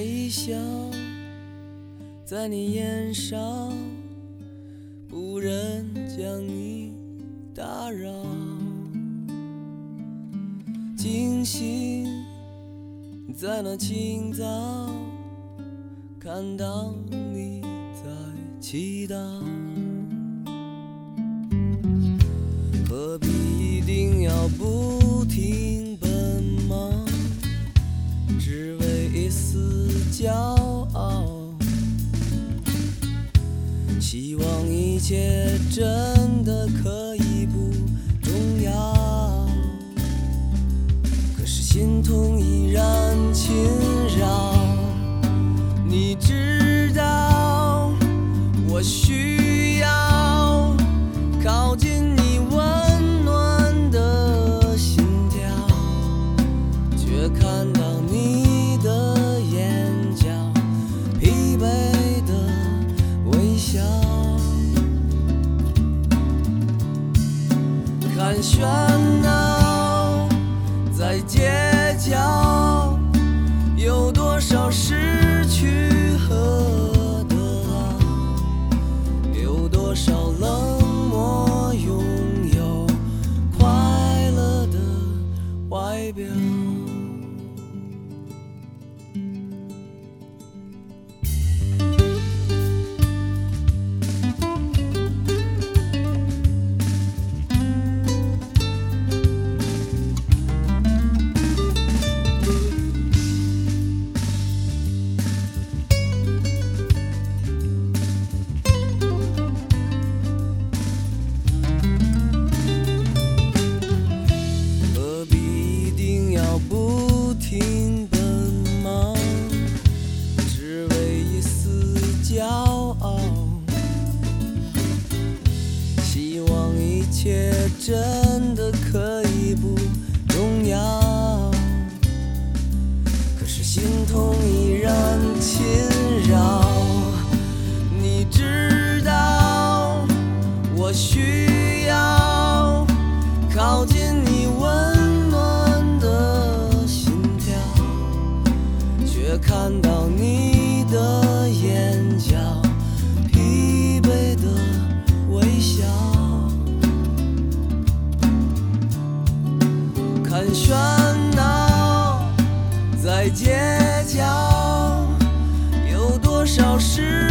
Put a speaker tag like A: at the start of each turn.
A: 微笑在你眼上，不忍将你打扰。惊醒在那清早，看到你在祈祷。何必一定要不停奔忙，只为一丝骄傲？希望一切真的可以不重要，可是心痛依然侵扰。你知道我需要靠近你温暖的心跳，却看到你的眼角疲惫的微笑。看喧闹在街角，有多少失去和得到，有多少冷漠拥有快乐的外表。不停奔忙，只为一丝骄傲。希望一切真的可以不重要，可是心痛依然侵扰。你知道我需要靠近你温暖的心跳，却看到你的眼角疲惫的微笑。看喧闹在街角，有多少事